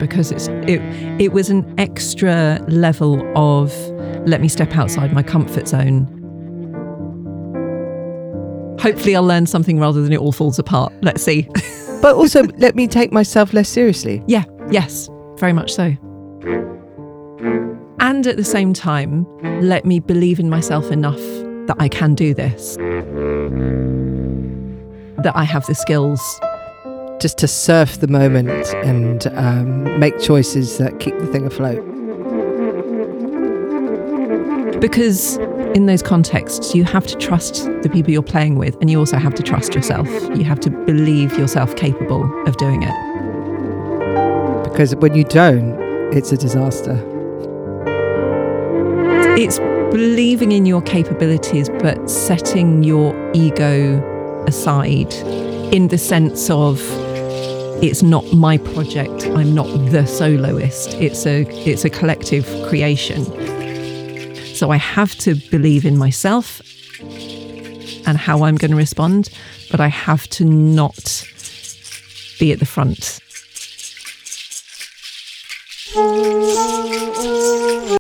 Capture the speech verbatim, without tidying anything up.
because it's it it was an extra level of let me step outside my comfort zone. Hopefully I'll learn something rather than it all falls apart. Let's see. But also, let me take myself less seriously. Yeah, yes, very much so. And at the same time, let me believe in myself enough that I can do this. That I have the skills. Just to surf the moment and um, make choices that keep the thing afloat. Because in those contexts, you have to trust the people you're playing with, and you also have to trust yourself. You have to believe yourself capable of doing it. Because when you don't, it's a disaster. It's believing in your capabilities, but setting your ego aside in the sense of it's not my project. I'm not the soloist. It's a it's a collective creation. So I have to believe in myself and how I'm going to respond, but I have to not be at the front.